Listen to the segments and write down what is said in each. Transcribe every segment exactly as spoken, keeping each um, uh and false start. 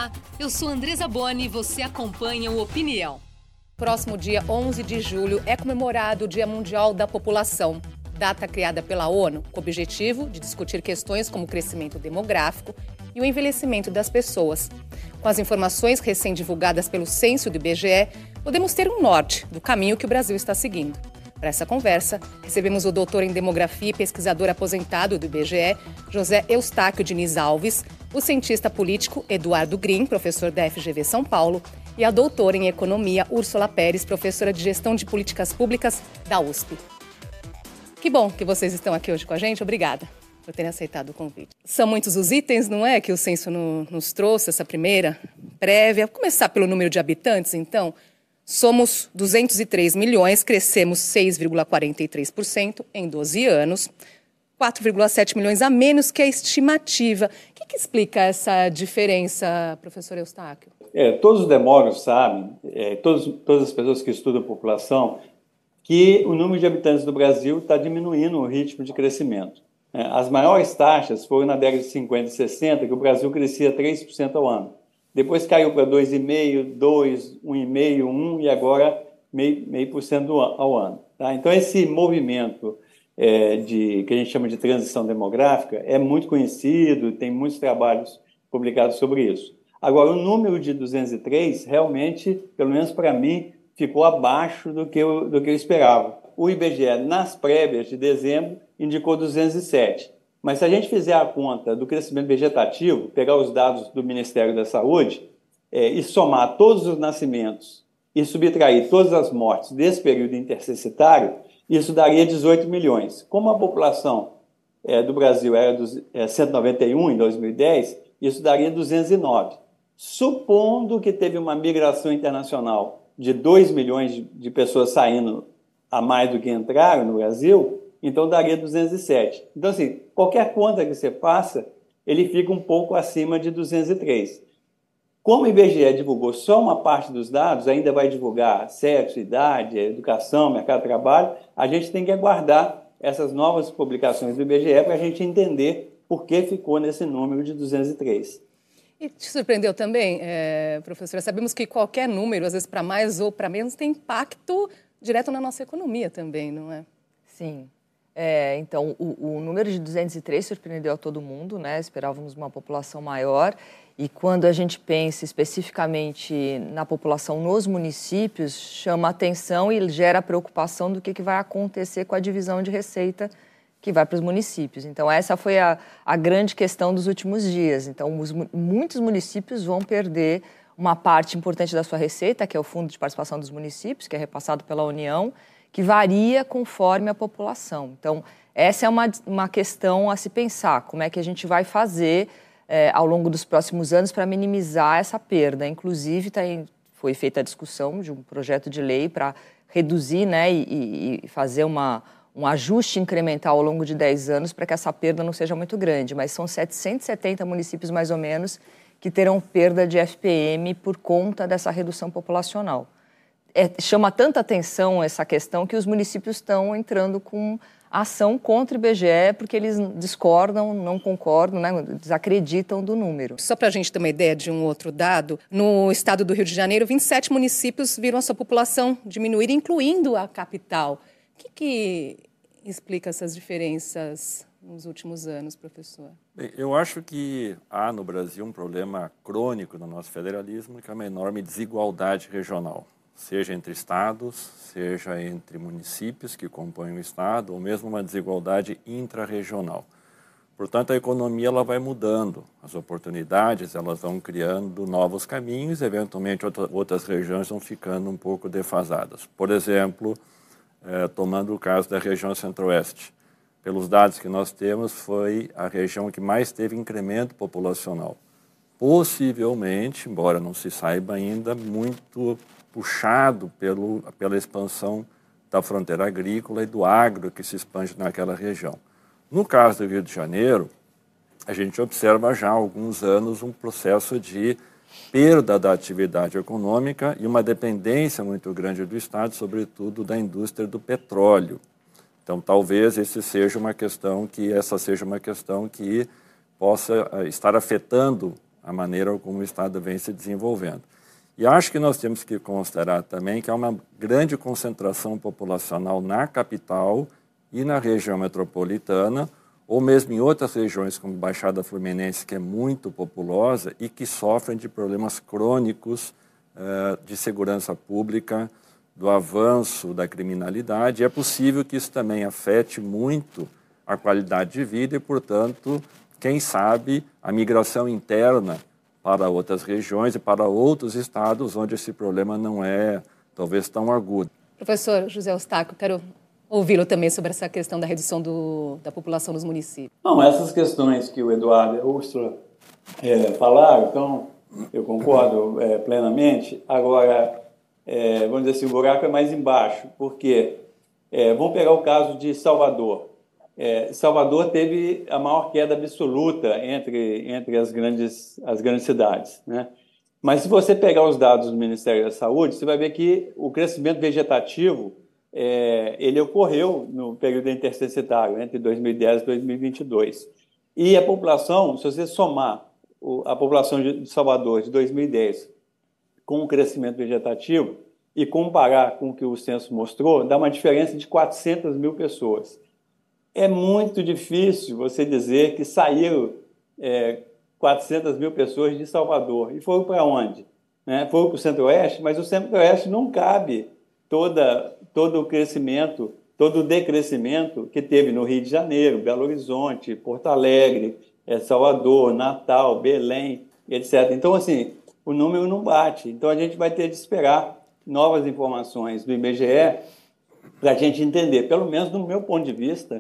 Olá, eu sou Andresa Boni e você acompanha o Opinião. Próximo dia onze de julho é comemorado o Dia Mundial da População, data criada pela ONU com o objetivo de discutir questões como o crescimento demográfico e o envelhecimento das pessoas. Com as informações recém-divulgadas pelo censo do I B G E, podemos ter um norte do caminho que o Brasil está seguindo. Para essa conversa, recebemos o doutor em Demografia e pesquisador aposentado do I B G E, José Eustáquio Diniz Alves, o cientista político Eduardo Green, professor da F G V São Paulo, e a doutora em Economia Úrsula Pérez, professora de Gestão de Políticas Públicas da U S P. Que bom que vocês estão aqui hoje com a gente. Obrigada por terem aceitado o convite. São muitos os itens, não é, que o censo no, nos trouxe, essa primeira prévia. Vou começar pelo número de habitantes, então. Somos duzentos e três milhões, crescemos seis vírgula quarenta e três por cento em doze anos, quatro vírgula sete milhões a menos que a estimativa. O que, que explica essa diferença, professor Eustáquio? É, todos os demógrafos sabem, é, todos, todas as pessoas que estudam a população, que o número de habitantes do Brasil está diminuindo o ritmo de crescimento. É, as maiores taxas foram na década de cinquenta e sessenta, que o Brasil crescia três por cento ao ano. Depois caiu para dois vírgula cinco por cento, dois, um vírgula cinco por cento, um e agora meio por cento ao ano. Tá? Então, esse movimento é, de, que a gente chama de transição demográfica é muito conhecido, tem muitos trabalhos publicados sobre isso. Agora, o número de duzentos e três, realmente, pelo menos para mim, ficou abaixo do que, eu, do que eu esperava. O I B G E, nas prévias de dezembro, indicou duzentos e sete. Mas se a gente fizer a conta do crescimento vegetativo, pegar os dados do Ministério da Saúde é, e somar todos os nascimentos e subtrair todas as mortes desse período intercensitário, isso daria dezoito milhões. Como a população é, do Brasil era dos, é, cento e noventa e um em dois mil e dez, isso daria duzentos e nove. Supondo que teve uma migração internacional de dois milhões de, de pessoas saindo a mais do que entraram no Brasil, então daria duzentos e sete. Então, assim, qualquer conta que você faça, ele fica um pouco acima de duzentos e três. Como o I B G E divulgou só uma parte dos dados, ainda vai divulgar sexo, idade, educação, mercado de trabalho, a gente tem que aguardar essas novas publicações do I B G E para a gente entender por que ficou nesse número de duzentos e três. E te surpreendeu também, é, professora? Sabemos que qualquer número, às vezes para mais ou para menos, tem impacto direto na nossa economia também, não é? Sim. É, então, o, o número de duzentos e três surpreendeu a todo mundo, né? Esperávamos uma população maior. E quando a gente pensa especificamente na população nos municípios, chama atenção e gera preocupação do que, que vai acontecer com a divisão de receita que vai para os municípios. Então, essa foi a, a grande questão dos últimos dias. Então, os, muitos municípios vão perder uma parte importante da sua receita, que é o Fundo de Participação dos Municípios, que é repassado pela União, que varia conforme a população. Então, essa é uma, uma questão a se pensar, como é que a gente vai fazer é, ao longo dos próximos anos para minimizar essa perda. Inclusive, tá em, foi feita a discussão de um projeto de lei para reduzir, né, e, e fazer uma, um ajuste incremental ao longo de dez anos para que essa perda não seja muito grande, mas são setecentos e setenta municípios, mais ou menos, que terão perda de F P M por conta dessa redução populacional. É, chama tanta atenção essa questão que os municípios estão entrando com ação contra o I B G E porque eles discordam, não concordam, né, desacreditam do número. Só para a gente ter uma ideia de um outro dado, no estado do Rio de Janeiro, vinte e sete municípios viram a sua população diminuir, incluindo a capital. O que, que explica essas diferenças nos últimos anos, professor? Bem, eu acho que há no Brasil um problema crônico no nosso federalismo, que é uma enorme desigualdade regional. Seja entre estados, seja entre municípios que compõem o estado, ou mesmo uma desigualdade intrarregional. Portanto, a economia ela vai mudando, as oportunidades elas vão criando novos caminhos, eventualmente outra, outras regiões vão ficando um pouco defasadas. Por exemplo, eh, tomando o caso da região centro-oeste, pelos dados que nós temos, foi a região que mais teve incremento populacional. Possivelmente, embora não se saiba ainda, muito puxado pelo, pela expansão da fronteira agrícola e do agro que se expande naquela região. No caso do Rio de Janeiro, a gente observa já há alguns anos um processo de perda da atividade econômica e uma dependência muito grande do Estado, sobretudo da indústria do petróleo. Então, talvez esse seja uma questão que, essa seja uma questão que possa estar afetando a maneira como o Estado vem se desenvolvendo. E acho que nós temos que considerar também que há uma grande concentração populacional na capital e na região metropolitana, ou mesmo em outras regiões como Baixada Fluminense, que é muito populosa e que sofrem de problemas crônicos uh, de segurança pública, do avanço da criminalidade. É possível que isso também afete muito a qualidade de vida e, portanto, quem sabe, a migração interna para outras regiões e para outros estados onde esse problema não é, talvez, tão agudo. Professor José Eustáquio, quero ouvi-lo também sobre essa questão da redução do, da população nos municípios. Não, essas questões que o Eduardo e a Úrsula é, falaram, então, eu concordo é, plenamente. Agora, é, vamos dizer assim, o buraco é mais embaixo, porque é, vamos pegar o caso de Salvador. É, Salvador teve a maior queda absoluta entre, entre as, grandes, as grandes cidades, né? Mas se você pegar os dados do Ministério da Saúde, você vai ver que o crescimento vegetativo é, ele ocorreu no período intercensitário, entre dois mil e dez e dois mil e vinte e dois. E a população, se você somar o, a população de Salvador de dois mil e dez com o crescimento vegetativo e comparar com o que o censo mostrou, dá uma diferença de quatrocentas mil pessoas. É muito difícil você dizer que saíram é, quatrocentas mil pessoas de Salvador. E foram para onde? Né? Foram para o Centro-Oeste, mas o Centro-Oeste não cabe toda, todo o crescimento, todo o decrescimento que teve no Rio de Janeiro, Belo Horizonte, Porto Alegre, é, Salvador, Natal, Belém, etcétera. Então, assim, o número não bate. Então, a gente vai ter de esperar novas informações do I B G E para a gente entender. Pelo menos, do meu ponto de vista,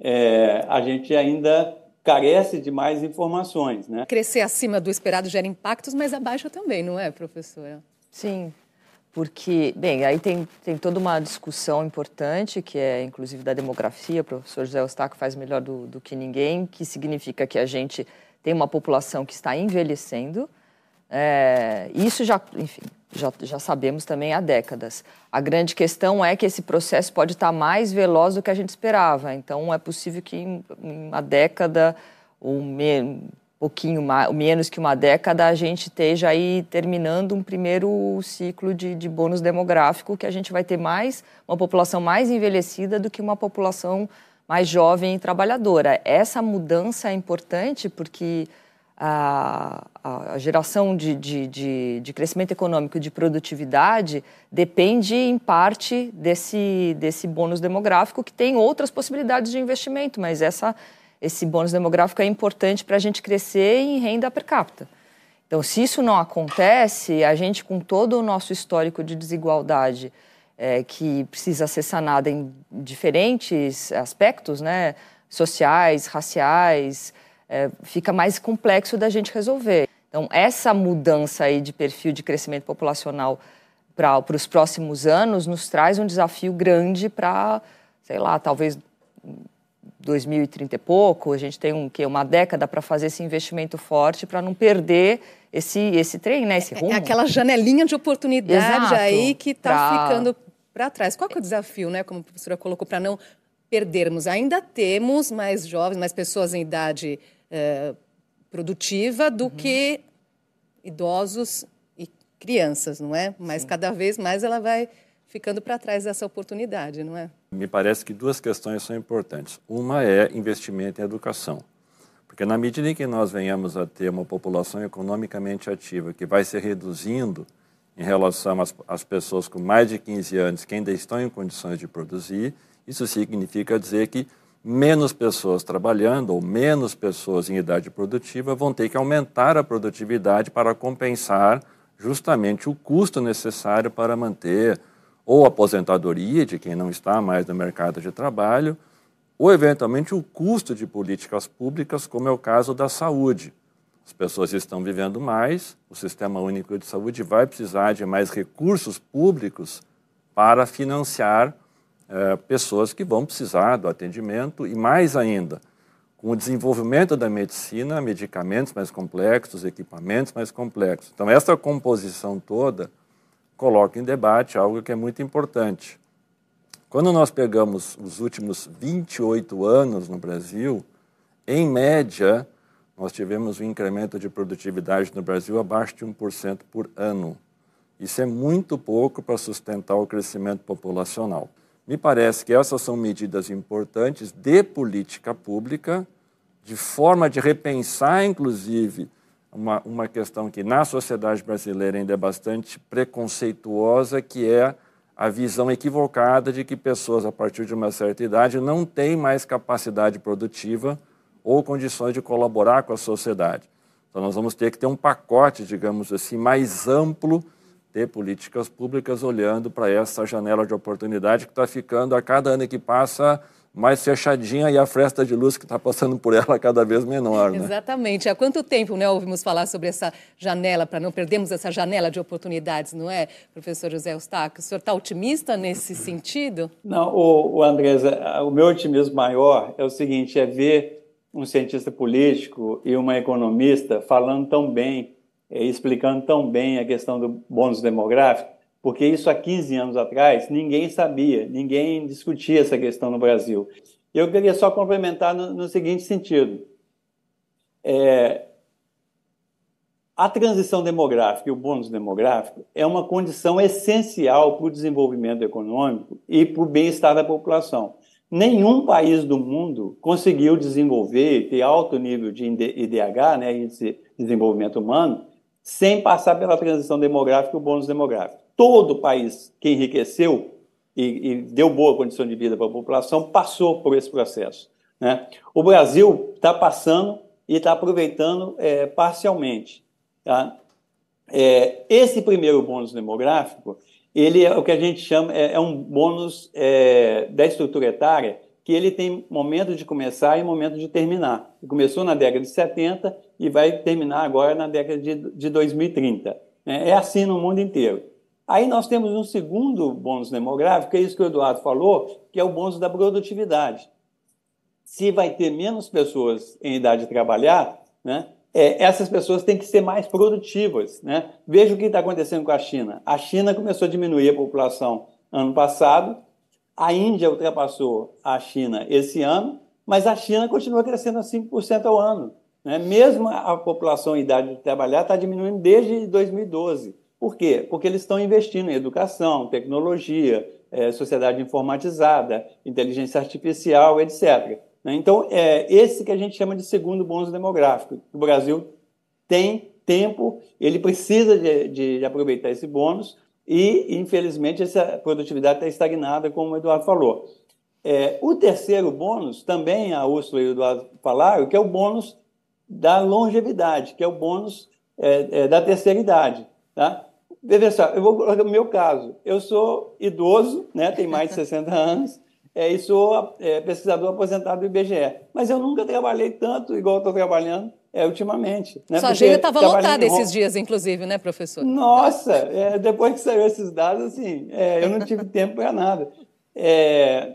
É, a gente ainda carece de mais informações, né? Crescer acima do esperado gera impactos, mas abaixo também, não é, professora? Sim, porque, bem, aí tem, tem toda uma discussão importante, que é inclusive da demografia, o professor José Eustáquio faz melhor do, do que ninguém, que significa que a gente tem uma população que está envelhecendo. É, isso já, enfim, já, já sabemos também há décadas. A grande questão é que esse processo pode estar mais veloz do que a gente esperava. Então, é possível que em uma década, ou me, um pouquinho mais, menos que uma década, a gente esteja aí terminando um primeiro ciclo de, de bônus demográfico, que a gente vai ter mais, uma população mais envelhecida do que uma população mais jovem e trabalhadora. Essa mudança é importante porque A, a geração de, de, de, de crescimento econômico e de produtividade depende, em parte, desse, desse bônus demográfico, que tem outras possibilidades de investimento, mas essa, esse bônus demográfico é importante para a gente crescer em renda per capita. Então, se isso não acontece, a gente, com todo o nosso histórico de desigualdade, é, que precisa ser sanada em diferentes aspectos, né, sociais, raciais, É, fica mais complexo da gente resolver. Então, essa mudança aí de perfil de crescimento populacional para os próximos anos nos traz um desafio grande para, sei lá, talvez dois mil e trinta e pouco, a gente tem um, que, uma década para fazer esse investimento forte para não perder esse, esse trem, né, esse rumo. É aquela janelinha de oportunidade. Exato, aí que está pra... ficando para trás. Qual que é o desafio, né, como a professora colocou, para não perdermos? Ainda temos mais jovens, mais pessoas em idade É, produtiva do uhum. que idosos e crianças, não é? Mas Sim. cada vez mais ela vai ficando para trás dessa oportunidade, não é? Me parece que duas questões são importantes. Uma é investimento em educação. Porque na medida em que nós venhamos a ter uma população economicamente ativa que vai se reduzindo em relação às, às pessoas com mais de quinze anos que ainda estão em condições de produzir, isso significa dizer que menos pessoas trabalhando ou menos pessoas em idade produtiva vão ter que aumentar a produtividade para compensar justamente o custo necessário para manter ou a aposentadoria de quem não está mais no mercado de trabalho ou, eventualmente, o custo de políticas públicas, como é o caso da saúde. As pessoas estão vivendo mais, o Sistema Único de Saúde vai precisar de mais recursos públicos para financiar É, pessoas que vão precisar do atendimento e, mais ainda, com o desenvolvimento da medicina, medicamentos mais complexos, equipamentos mais complexos. Então, essa composição toda coloca em debate algo que é muito importante. Quando nós pegamos os últimos vinte e oito anos no Brasil, em média, nós tivemos um incremento de produtividade no Brasil abaixo de um por cento por ano. Isso é muito pouco para sustentar o crescimento populacional. Me parece que essas são medidas importantes de política pública, de forma de repensar, inclusive, uma, uma questão que na sociedade brasileira ainda é bastante preconceituosa, que é a visão equivocada de que pessoas a partir de uma certa idade não têm mais capacidade produtiva ou condições de colaborar com a sociedade. Então nós vamos ter que ter um pacote, digamos assim, mais amplo de políticas públicas olhando para essa janela de oportunidade que está ficando a cada ano que passa mais fechadinha e a fresta de luz que está passando por ela cada vez menor. Né? Exatamente. Há quanto tempo, né, ouvimos falar sobre essa janela, para não perdermos essa janela de oportunidades, não é, professor José Eustáquio? O senhor está otimista nesse sentido? Não, o, o Andresa, o meu otimismo maior é o seguinte, é ver um cientista político e uma economista falando tão bem, é, explicando tão bem a questão do bônus demográfico, porque isso há quinze anos atrás ninguém sabia, ninguém discutia essa questão no Brasil. Eu queria só complementar no, no seguinte sentido. É, a transição demográfica e o bônus demográfico é uma condição essencial para o desenvolvimento econômico e para o bem-estar da população. Nenhum país do mundo conseguiu desenvolver e ter alto nível de I D H, né, Índice de Desenvolvimento Humano, sem passar pela transição demográfica e o bônus demográfico. Todo país que enriqueceu e, e deu boa condição de vida para a população passou por esse processo. Né? O Brasil está passando e está aproveitando é, parcialmente. Tá? É, esse primeiro bônus demográfico, ele é o que a gente chama, é, é um bônus é, da estrutura etária, que ele tem momento de começar e momento de terminar. Ele começou na década de setenta e vai terminar agora na década de, de dois mil e trinta. Né? É assim no mundo inteiro. Aí nós temos um segundo bônus demográfico, é isso que o Eduardo falou, que é o bônus da produtividade. Se vai ter menos pessoas em idade de trabalhar, né, é, essas pessoas têm que ser mais produtivas. Né? Veja o que está acontecendo com a China. A China começou a diminuir a população ano passado, a Índia ultrapassou a China esse ano, mas a China continua crescendo a cinco por cento ao ano. Né? Mesmo a população em idade de trabalhar está diminuindo desde dois mil e doze. Por quê? Porque eles estão investindo em educação, tecnologia, é, sociedade informatizada, inteligência artificial, etcétera. Então, é esse que a gente chama de segundo bônus demográfico. O Brasil tem tempo, ele precisa de, de, de aproveitar esse bônus e, infelizmente, essa produtividade está estagnada, como o Eduardo falou. É, o terceiro bônus, também a Úrsula e o Eduardo falaram, que é o bônus da longevidade, que é o bônus é, é, da terceira idade. Tá? Veja só, eu vou colocar o meu caso. Eu sou idoso, né, tenho mais de sessenta anos, é, e sou é, pesquisador aposentado do I B G E. Mas eu nunca trabalhei tanto igual estou trabalhando é, ultimamente. Né, Sua agenda estava lotada esses dias, inclusive, né, professor? Nossa, é, depois que saiu esses dados, assim, é, eu não tive tempo para nada. É,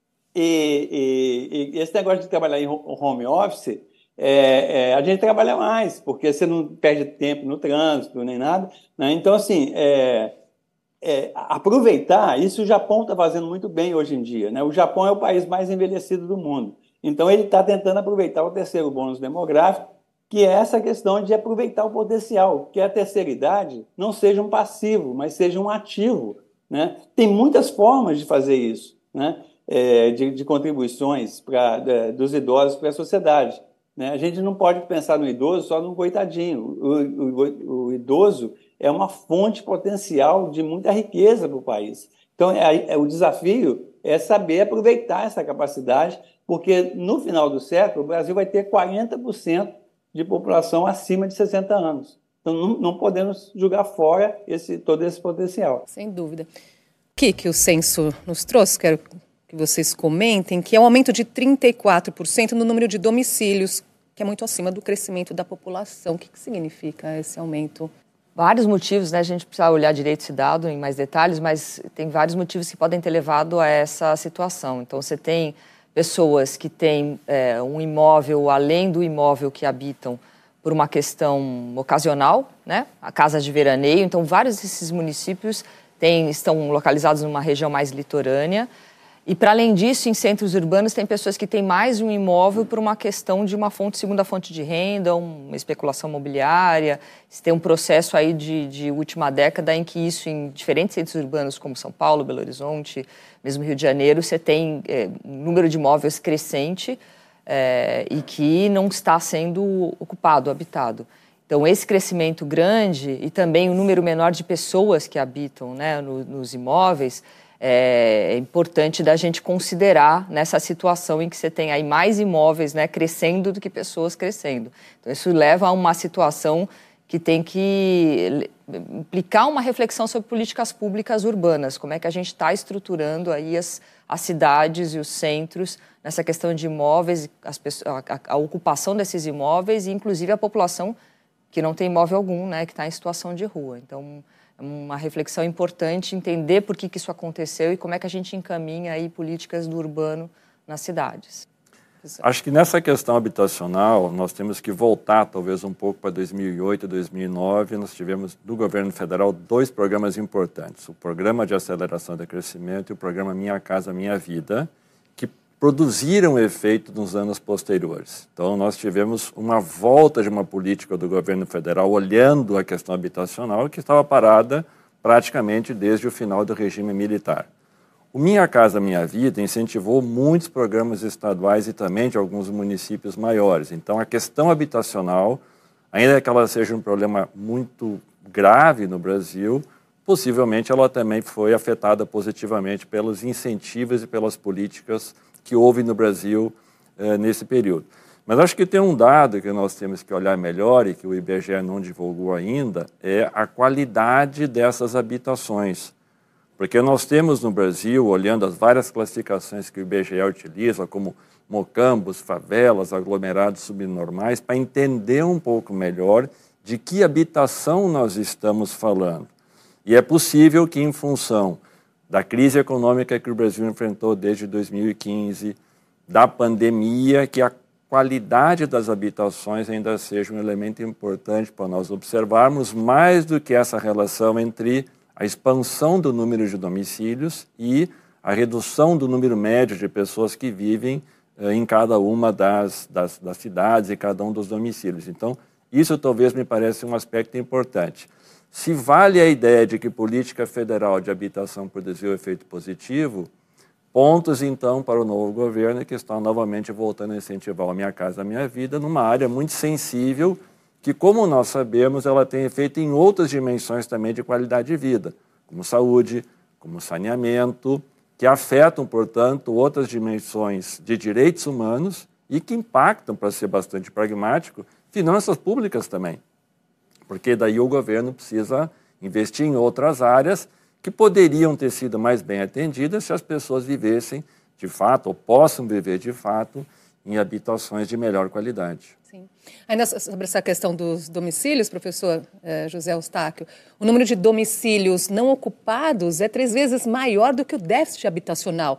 e, e, e esse negócio de trabalhar em home office, É, é, a gente trabalha mais, porque você não perde tempo no trânsito, nem nada. Né? Então, assim, é, é, aproveitar, isso o Japão está fazendo muito bem hoje em dia. Né? O Japão é o país mais envelhecido do mundo. Então, ele está tentando aproveitar o terceiro bônus demográfico, que é essa questão de aproveitar o potencial, que a terceira idade não seja um passivo, mas seja um ativo. Né? Tem muitas formas de fazer isso, né? é, de, de contribuições pra, de, dos idosos para a sociedade. Né? A gente não pode pensar no idoso só no coitadinho. O, o, o idoso é uma fonte potencial de muita riqueza para o país. Então, é, é, o desafio é saber aproveitar essa capacidade, porque no final do século o Brasil vai ter quarenta por cento de população acima de sessenta anos. Então, não, não podemos jogar fora esse, todo esse potencial. Sem dúvida. O que, que o censo nos trouxe? Quero que vocês comentem, que é um aumento de trinta e quatro por cento no número de domicílios, que é muito acima do crescimento da população. O que, que significa esse aumento? Vários motivos, né? A gente precisa olhar direito esse dado em mais detalhes, mas tem vários motivos que podem ter levado a essa situação. Então, você tem pessoas que têm é, um imóvel além do imóvel que habitam por uma questão ocasional, né? A casa de veraneio. Então, vários desses municípios têm, estão localizados numa região mais litorânea. E, para além disso, em centros urbanos, tem pessoas que têm mais de um imóvel por uma questão de uma fonte, segunda fonte de renda, uma especulação imobiliária. Se tem um processo aí de, de última década em que isso, em diferentes centros urbanos, como São Paulo, Belo Horizonte, mesmo Rio de Janeiro, você tem é, um número de imóveis crescente é, e que não está sendo ocupado, habitado. Então, esse crescimento grande e também o número menor de pessoas que habitam, né, no, nos imóveis, é importante da gente considerar nessa situação em que você tem aí mais imóveis, né, crescendo do que pessoas crescendo. Então, isso leva a uma situação que tem que implicar uma reflexão sobre políticas públicas urbanas, como é que a gente está estruturando aí as, as cidades e os centros nessa questão de imóveis, as pessoas, a, a ocupação desses imóveis e, inclusive, a população que não tem imóvel algum, né, que está em situação de rua. Então, é uma reflexão importante, entender por que, que isso aconteceu e como é que a gente encaminha aí políticas do urbano nas cidades. Acho que nessa questão habitacional, nós temos que voltar talvez um pouco para dois mil e oito, dois mil e nove. Nós tivemos, do governo federal, dois programas importantes. O Programa de Aceleração do Crescimento e o Programa Minha Casa Minha Vida, que produziram efeito nos anos posteriores. Então, nós tivemos uma volta de uma política do governo federal olhando a questão habitacional que estava parada praticamente desde o final do regime militar. O Minha Casa Minha Vida incentivou muitos programas estaduais e também de alguns municípios maiores. Então, a questão habitacional, ainda que ela seja um problema muito grave no Brasil, possivelmente ela também foi afetada positivamente pelos incentivos e pelas políticas que houve no Brasil eh, nesse período. Mas acho que tem um dado que nós temos que olhar melhor e que o I B G E não divulgou ainda, é a qualidade dessas habitações. Porque nós temos no Brasil, olhando as várias classificações que o I B G E utiliza, como mocambos, favelas, aglomerados subnormais, para entender um pouco melhor de que habitação nós estamos falando. E é possível que, em função da crise econômica que o Brasil enfrentou desde dois mil e quinze, da pandemia, que a qualidade das habitações ainda seja um elemento importante para nós observarmos, mais do que essa relação entre a expansão do número de domicílios e a redução do número médio de pessoas que vivem eh, em cada uma das, das, das cidades e cada um dos domicílios. Então, isso talvez me pareça um aspecto importante. Se vale a ideia de que política federal de habitação produziu efeito positivo, pontos, então, para o novo governo que está novamente voltando a incentivar a Minha Casa Minha Vida numa área muito sensível que, como nós sabemos, ela tem efeito em outras dimensões também de qualidade de vida, como saúde, como saneamento, que afetam, portanto, outras dimensões de direitos humanos e que impactam, para ser bastante pragmático, finanças públicas também. Porque daí o governo precisa investir em outras áreas que poderiam ter sido mais bem atendidas se as pessoas vivessem de fato, ou possam viver de fato, em habitações de melhor qualidade. Sim. Ainda sobre essa questão dos domicílios, professor eh, José Eustáquio, o número de domicílios não ocupados é três vezes maior do que o déficit habitacional.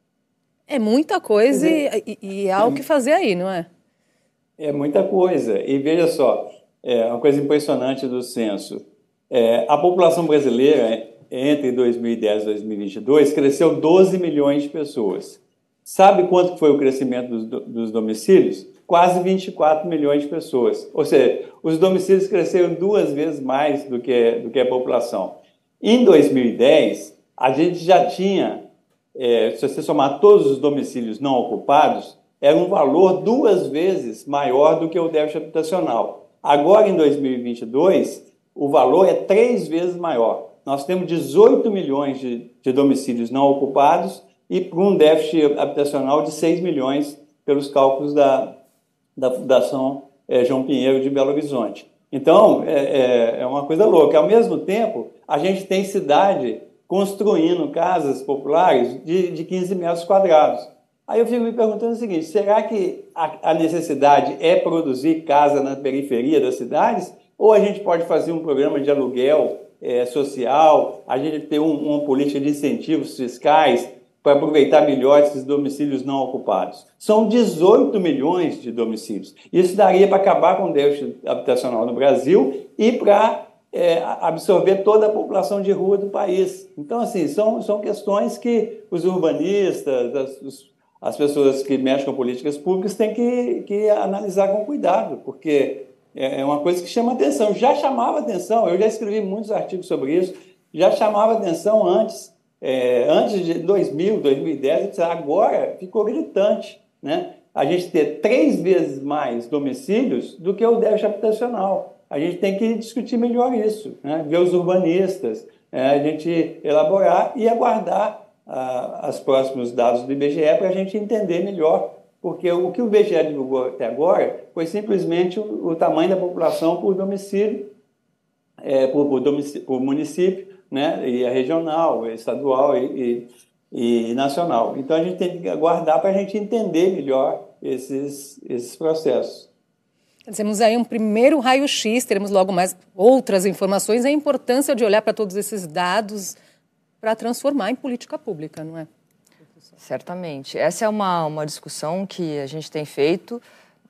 É muita coisa é. e, e há o que fazer aí, não é? É muita coisa. E veja só, é uma coisa impressionante do censo. É, a população brasileira, entre dois mil e dez e dois mil e vinte e dois, cresceu doze milhões de pessoas. Sabe quanto foi o crescimento dos, dos domicílios? Quase vinte e quatro milhões de pessoas. Ou seja, os domicílios cresceram duas vezes mais do que, do que a população. Em dois mil e dez, a gente já tinha, é, se você somar todos os domicílios não ocupados, era um valor duas vezes maior do que o déficit habitacional. Agora, em dois mil e vinte e dois, o valor é três vezes maior. Nós temos dezoito milhões de, de domicílios não ocupados e para um déficit habitacional de seis milhões pelos cálculos da, da Fundação é, João Pinheiro de Belo Horizonte. Então, é, é, é uma coisa louca. Ao mesmo tempo, a gente tem cidade construindo casas populares de, de quinze metros quadrados. Aí eu fico me perguntando o seguinte, será que a, a necessidade é produzir casa na periferia das cidades? Ou a gente pode fazer um programa de aluguel é, social, a gente ter um, uma política de incentivos fiscais para aproveitar melhor esses domicílios não ocupados? São dezoito milhões de domicílios. Isso daria para acabar com o déficit habitacional no Brasil e para é, absorver toda a população de rua do país. Então, assim, são, são questões que os urbanistas, as, os, as pessoas que mexem com políticas públicas têm que, que analisar com cuidado, porque é uma coisa que chama atenção. Já chamava atenção, eu já escrevi muitos artigos sobre isso, já chamava atenção antes, é, antes de dois mil, dois mil e dez, agora ficou gritante, né? A gente ter três vezes mais domicílios do que o déficit habitacional. A gente tem que discutir melhor isso, né? Ver os urbanistas, é, a gente elaborar e aguardar ah, os próximos dados do I B G E para a gente entender melhor, porque o que o I B G E divulgou até agora foi simplesmente o, o tamanho da população por domicílio, é, por, por, domicílio, por município, né? E a regional, estadual e, e, e nacional. Então a gente tem que aguardar para a gente entender melhor esses, esses processos. Temos aí um primeiro raio-x, teremos logo mais outras informações, a importância de olhar para todos esses dados para transformar em política pública, não é? Certamente. Essa é uma, uma discussão que a gente tem feito.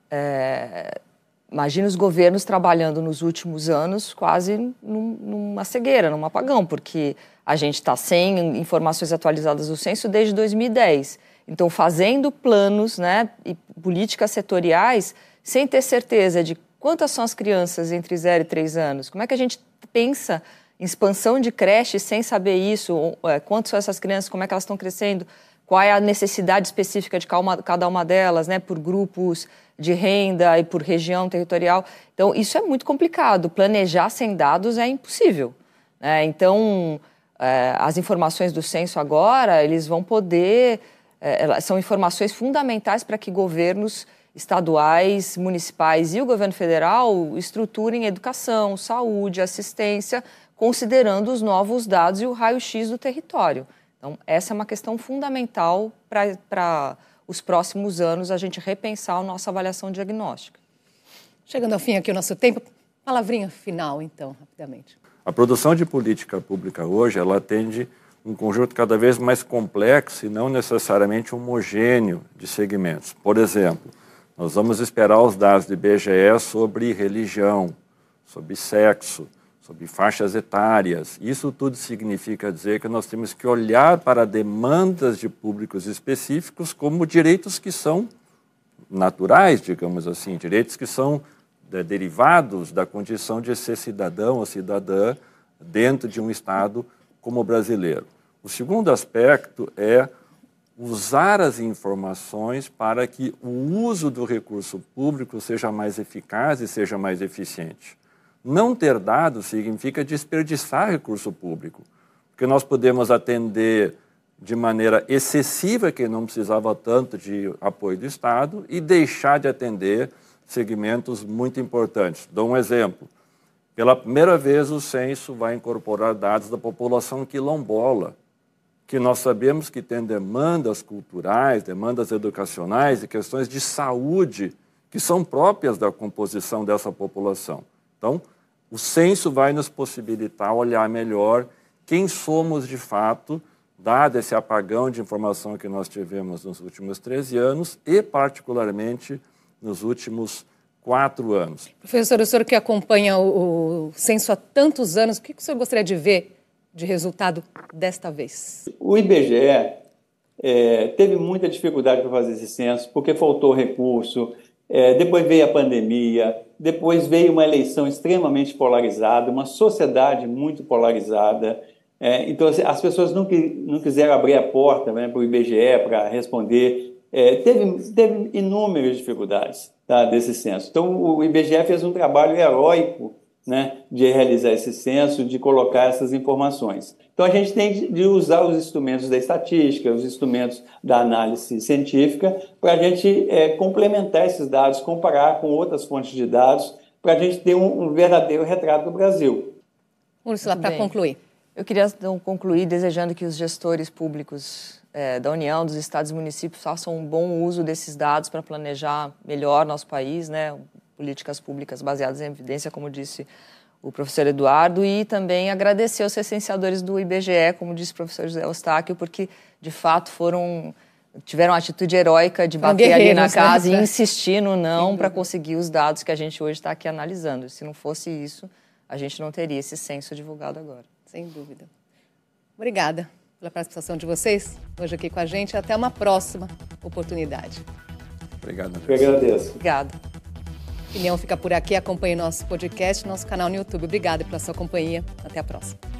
É, imagina os governos trabalhando nos últimos anos quase num, numa cegueira, num apagão, porque a gente está sem informações atualizadas do censo desde dois mil e dez. Então, fazendo planos, né, e políticas setoriais sem ter certeza de quantas são as crianças entre zero e três anos. Como é que a gente pensa em expansão de creche sem saber isso? Quantas são essas crianças, como é que elas estão crescendo? Qual é a necessidade específica de cada uma delas, né, por grupos de renda e por região territorial? Então, isso é muito complicado. Planejar sem dados é impossível, né? Então, é, as informações do censo agora, eles vão poder... É, são informações fundamentais para que governos estaduais, municipais e o governo federal estruturem educação, saúde, assistência, considerando os novos dados e o raio-x do território. Então, essa é uma questão fundamental para os próximos anos, a gente repensar a nossa avaliação diagnóstica. Chegando ao fim aqui o nosso tempo, palavrinha final, então, rapidamente. A produção de política pública hoje, ela atende um conjunto cada vez mais complexo e não necessariamente homogêneo de segmentos. Por exemplo, nós vamos esperar os dados do I B G E sobre religião, sobre sexo, sobre faixas etárias. Isso tudo significa dizer que nós temos que olhar para demandas de públicos específicos como direitos que são naturais, digamos assim, direitos que são de, derivados da condição de ser cidadão ou cidadã dentro de um Estado como o brasileiro. O segundo aspecto é usar as informações para que o uso do recurso público seja mais eficaz e seja mais eficiente. Não ter dados significa desperdiçar recurso público, porque nós podemos atender de maneira excessiva quem não precisava tanto de apoio do Estado e deixar de atender segmentos muito importantes. Dou um exemplo. Pela primeira vez, o censo vai incorporar dados da população quilombola, que nós sabemos que tem demandas culturais, demandas educacionais e questões de saúde que são próprias da composição dessa população. Então, o censo vai nos possibilitar olhar melhor quem somos de fato, dado esse apagão de informação que nós tivemos nos últimos treze anos e, particularmente, nos últimos quatro anos. Professor, o senhor que acompanha o, o censo há tantos anos, o que o senhor gostaria de ver de resultado desta vez? O I B G E é, teve muita dificuldade para fazer esse censo, porque faltou recurso, é, depois veio a pandemia, depois veio uma eleição extremamente polarizada, uma sociedade muito polarizada. É, então, as pessoas não, não quiseram abrir a porta, né, para o I B G E para responder. É, teve, teve inúmeras dificuldades, tá, desse censo. Então, o I B G E fez um trabalho heróico, né, de realizar esse censo, de colocar essas informações. Então, a gente tem de usar os instrumentos da estatística, os instrumentos da análise científica, para a gente é, complementar esses dados, comparar com outras fontes de dados, para a gente ter um, um verdadeiro retrato do Brasil. Úrsula, para concluir. Eu queria então, concluir desejando que os gestores públicos é, da União, dos estados e municípios façam um bom uso desses dados para planejar melhor nosso país, né? Políticas públicas baseadas em evidência, como disse o professor Eduardo, e também agradecer aos recenseadores do I B G E, como disse o professor José Eustáquio, porque, de fato, foram, tiveram a atitude heróica de bater ali na casa, né, e insistir no não para conseguir os dados que a gente hoje está aqui analisando. Se não fosse isso, a gente não teria esse censo divulgado agora. Sem dúvida. Obrigada pela participação de vocês hoje aqui com a gente. Até uma próxima oportunidade. Obrigado. Eu agradeço. Obrigada. A Opinião fica por aqui. Acompanhe nosso podcast, nosso canal no YouTube. Obrigada pela sua companhia. Até a próxima.